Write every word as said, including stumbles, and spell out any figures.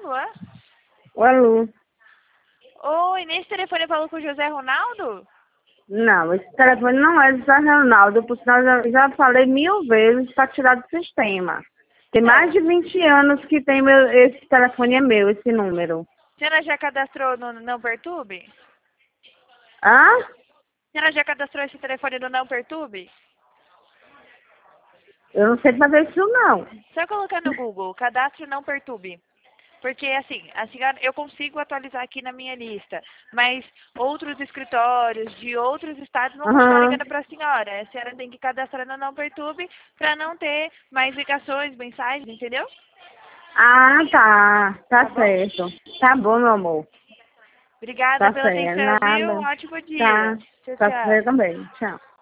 Alô? Alô? Oi, nesse telefone eu falo com o José Ronaldo? Não, esse telefone não é do José Ronaldo, por sinal eu já falei mil vezes para tirar do sistema. Tem mais de vinte anos que tem meu, esse telefone é meu, esse número. A senhora já cadastrou no Não Perturbe? Hã? A senhora já cadastrou esse telefone no Não Perturbe? Eu não sei fazer isso não. Só colocar no Google, cadastro Não Perturbe. Porque, assim, a senhora, eu consigo atualizar aqui na minha lista, mas outros escritórios de outros estados não vão estar Aham. ligando para a senhora. A senhora tem que cadastrar no Não Perturbe para não ter mais ligações, mensagens, entendeu? Ah, tá. Tá Tá bom? certo. Tá bom, meu amor. Obrigada Tá pela certo. atenção, viu? Um Nada. ótimo Tá. dia. Tchau, Tá tchau. certo também. Tchau.